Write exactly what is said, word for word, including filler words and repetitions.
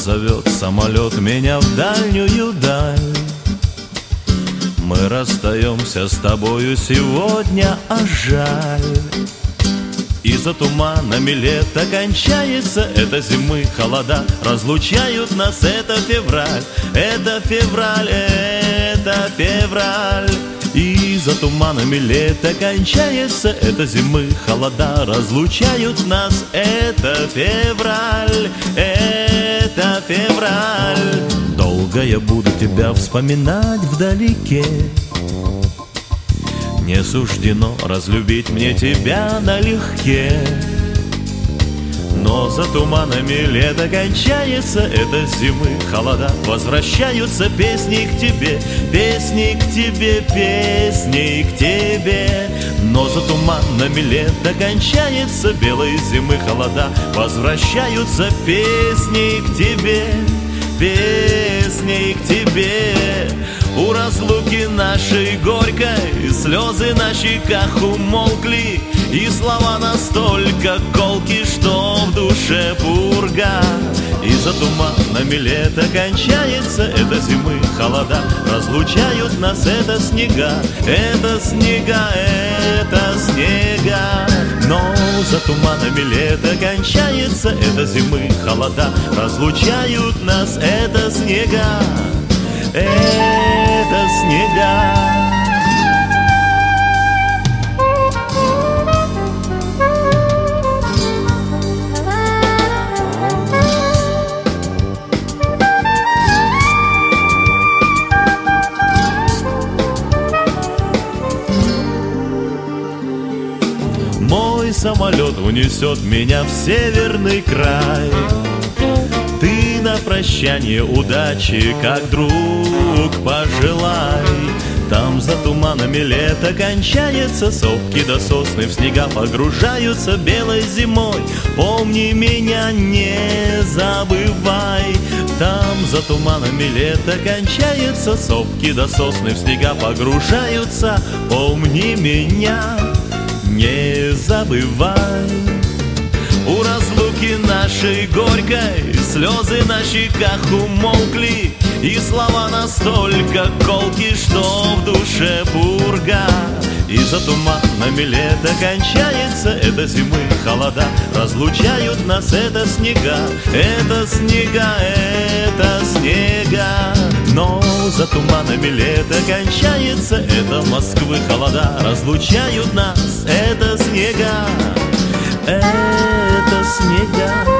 зовет самолет меня в дальнюю даль. Мы расстаемся с тобою сегодня, а жаль. И за туманами лето кончается, это зимы холода разлучают нас, это февраль, это февраль, это февраль. И за туманами лето кончается, это зимы холода разлучают нас, это февраль, это февраль. Долго я буду тебя вспоминать вдалеке, не суждено разлюбить мне тебя налегке. Но за туманами лето кончается, это зимы холода возвращаются, песни к тебе, песни к тебе, песни к тебе. Но за туманами лето кончается, белые зимы холода возвращаются, песни к тебе, песни к тебе. У разлуки нашей горькой слезы на щеках умолкли, и слова настолько колки, что в душе пурга. И за туманами лето кончается, это зимы холода разлучают нас, это снега, это снега, это снега. Но за туманами лето кончается, это зимы холода разлучают нас, это снега, это снега. Мой самолет унесет меня в северный край. Ты на прощание удачи, как друг, пожелай. Там за туманами лето кончается, сопки до сосны в снега погружаются белой зимой. Помни меня, не забывай. Там за туманами лето кончается, сопки до сосны в снега погружаются. Помни меня, не забывай. У разлуки нашей горькой слезы на щеках умолкли, и слова настолько колки, что в душе пурга. И за туманами лето кончается, это зимы холода разлучают нас, это снега, это снега, это снега. Но за туманами лето кончается, это Москвы холода разлучают нас, это снега, это снега.